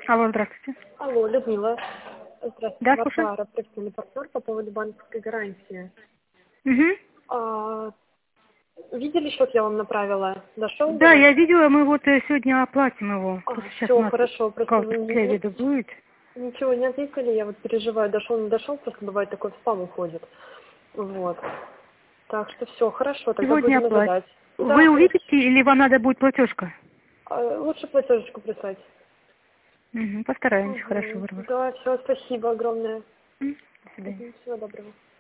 Алло, здравствуйте. Алло, Людмила. Здравствуйте, Да, вас слушаю. Лара, профессиональный партнер по поводу банковской гарантии. Угу. Видели, счет я вам направила? Дошел до Да, вас? я видела, мы вот сегодня оплатим его. Просто сейчас у Все, нас хорошо. Просто как к обеду будет. ничего не ответили, я вот переживаю, дошел, не дошел, просто бывает такой в спам уходит. Вот. Так что все, хорошо, тогда Сегодня будем оплатим. ожидать. Да, Вы хорошо. увидите или вам надо будет платежка? Лучше платежечку прислать. Угу. Постараемся, хорошо, Варвара. Да, все, спасибо огромное. До свидания. Всего доброго.